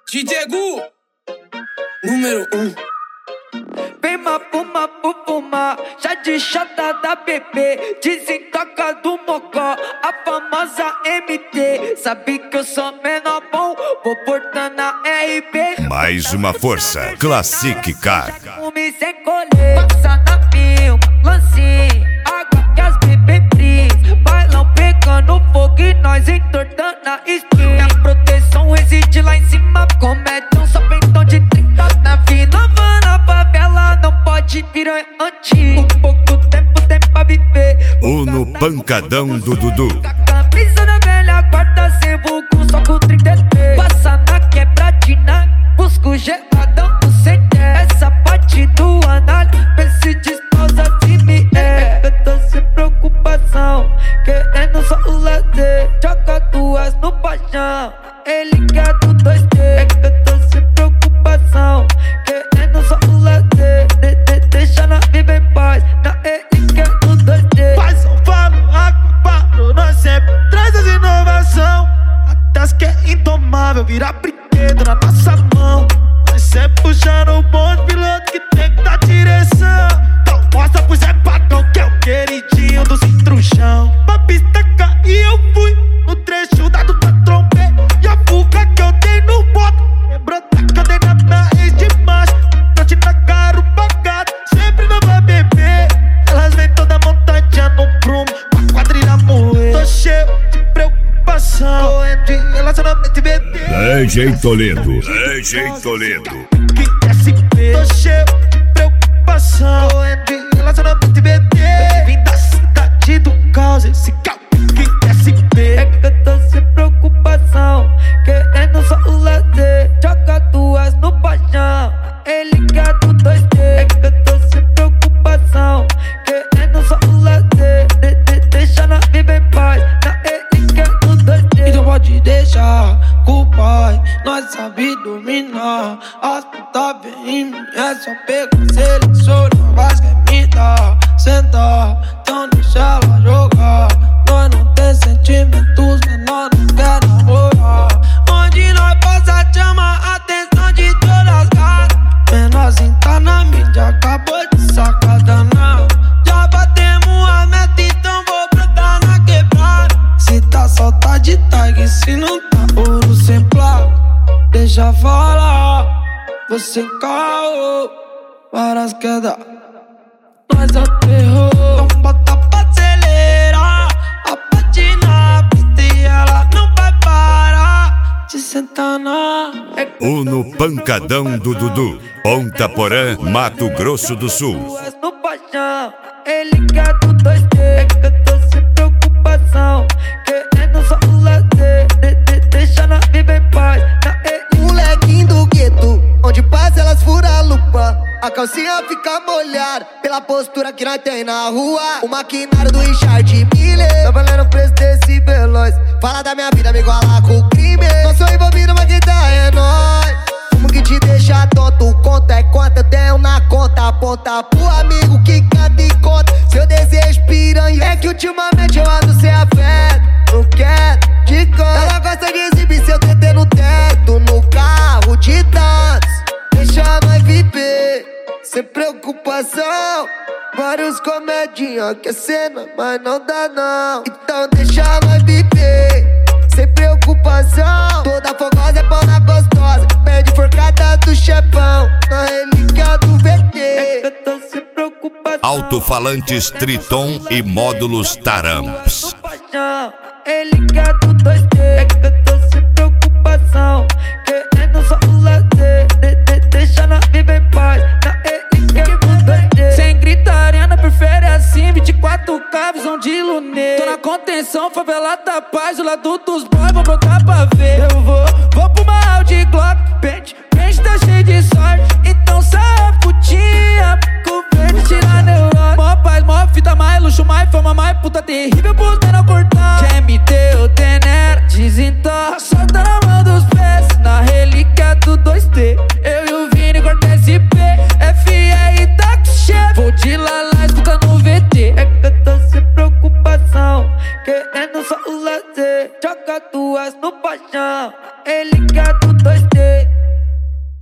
DJ Gu, número 1. Vem mapuma, pupuma, chá de chata da bebê, desentoca do mocó, a famosa MT. Sabe que eu sou menor bom, vou portar na RB. Mais uma força, Classic Car. Fume sem colher, passa na pio, lance, água que as bebê bris. Bailão pegando fogo e nós entortando a espinha. A proteção reside lá em cima, comédia só pentão de 30. Na vida na favela não pode virar antigo. Pouco tempo tem pra viver. No pancadão do Dudu. Camisa da velha guarda sem vulgo, só com 33. Passa na quebradina, busca o geladão do CT. Essa parte do anal, vê se despausa firme. Eu tô sem preocupação, querendo só o lazer. Joga duas no paixão, ele quer do 2D. Eu tô sem preocupação, querendo só o lazer. Deixa na viver em paz, na ele quer do 2D. Faz um falo, acabado, nós sempre traz as inovação. Até as que é indomável, vira brinquedo na nossa mão. Nós sempre puxando o bonde piloto que tem que dar direção. Então mostra pro Zé Padrão que é o queridinho do Cintruchão. Pra pista cair eu fui, no trecho dado pra trombei. E a fuga que eu dei no moto, lembrou da que eu dei na minha ex de macho. Trote na cara, o pagado, sempre não vai beber. Elas vêm toda montadinha no prumo, com a quadrilha moer. Tô cheio de preocupação, correndo de relacionamento e bebê. DJ Toledo. DJ Toledo. Que SP. Tô cheio de preocupação, correndo de relacionamento e bebê. Vim da cidade do caos, esse carro que SP. É que eu tô sem preocupação, querendo só o lazer. Joga duas no paixão, ele quer do 2D. É que eu tô sem preocupação, querendo só o lazer. Deixa na viver em paz, na ele quer do 2D. Então pode deixar com o pai, nós sabe dominar. As putas vem em mim, é só pegar, seleciona, mas quer me dar. Sentar, então deixa ela jogar. Nós não tem sentimentos, menor não quer namorar. Onde nós passa chama a atenção de todas as gatas. Menorzinho tá na mídia, acabou de sacar danado. Já batemos a meta, então vou brotar na quebrada. Se tá solta de tag, se não tá ouro sem placa. Deixa falar, você caô, várias quedas. Nós é o terror, então bota pra acelerar. A patina, a pista e ela não vai parar de sentar na. No pancadão do Dudu. Ponta Porã, Mato Grosso do Sul. Duas no paixão, ele quer do 2D. É que eu tô sem preocupação, querendo só o lazer. Deixa na viver em paz, na ele. Molequinho do gueto, onde passa elas furam a lupa. A calcinha fica molhada pela postura que nós tem na rua. O maquinário do Richard Miller, tá valendo o preço desse veloz. Fala da minha vida, me iguala com o crime. Não sou envolvido, mas quem tá é nóis. Fumo que te deixa tonto, conta é quanto eu tenho na conta. Aponta pro amigo que canta e conta seu desejo piranha. É que ultimamente eu ando sem afeto, não quero de canto. Ela gosta de exibir seu TT no teto, no carro de dança. Deixa nós viver, sem preocupação. Vários comedinha que é cena, mas não dá não. Então deixa nós viver, sem preocupação. Toda fogosa é pão na gostosa, pede forcada do chefão, na relíquia do VT. É que eu tô sem preocupação, Alto-falantes Triton e módulos Taramps. no paixão, ele quer do 2D. É que eu tô sem preocupação, querendo só o lazer. Deixa na viver em paz, na ele quer do 2D. Sem gritaria, não prefere assim, 24K, visão de lunê. Tô na contenção, favela da paz, do lado dos boys, vou brotar pra ver. Eu vou pro uma Audi Glock, pente tá cheio de sorte. Então sai putinha, com verde tira neurose. Mó paz, mó fita, mais luxo, mais fama, mais puta terrível, puta não cortar. Quem me deu tenera, desentorra, solta na mão dos pés, na relíquia do 2D. Eu e o Vini corta SP, FR e táxi chefe. Vou de lalá, escuta no VT. É que eu tô sem preocupação, querendo só o lazer. Joga duas no paixão, ele quer do 2D.